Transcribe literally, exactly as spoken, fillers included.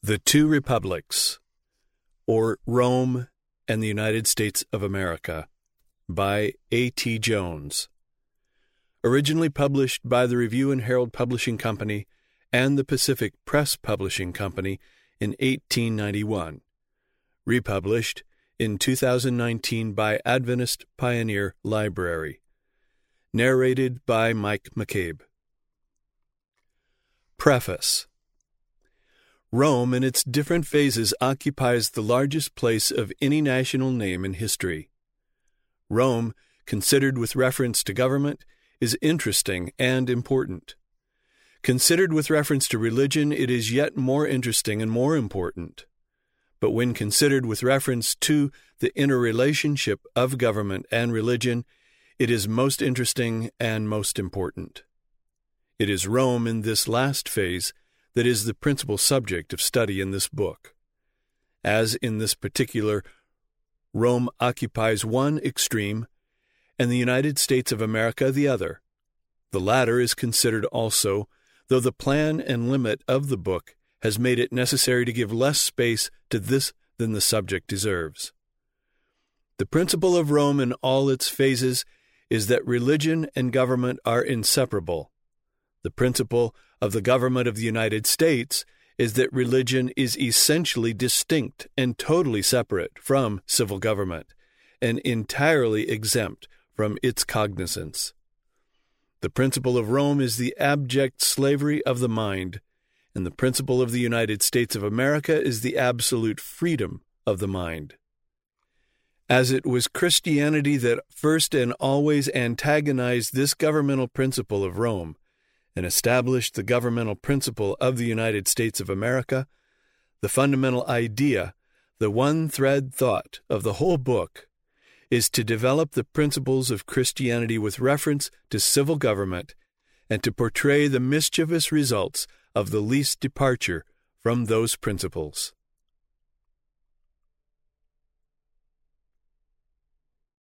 The Two Republics, or Rome and the United States of America, by A T Jones. Originally published by the Review and Herald Publishing Company and the Pacific Press Publishing Company in eighteen ninety-one. Republished in two thousand nineteen by Adventist Pioneer Library. Narrated by Mike McCabe. Preface. Rome, in its different phases, occupies the largest place of any national name in history. Rome, considered with reference to government, is interesting and important. Considered with reference to religion, it is yet more interesting and more important. But when considered with reference to the interrelationship of government and religion, it is most interesting and most important. It is Rome in this last phase that is the principal subject of study in this book. As in this particular, Rome occupies one extreme, and the United States of America the other. The latter is considered also, though the plan and limit of the book has made it necessary to give less space to this than the subject deserves. The principle of Rome in all its phases is that religion and government are inseparable. The principle of the government of the United States is that religion is essentially distinct and totally separate from civil government, and entirely exempt from its cognizance. The principle of Rome is the abject slavery of the mind, and the principle of the United States of America is the absolute freedom of the mind. As it was Christianity that first and always antagonized this governmental principle of Rome, and established the governmental principle of the United States of America, the fundamental idea, the one-thread thought of the whole book, is to develop the principles of Christianity with reference to civil government and to portray the mischievous results of the least departure from those principles.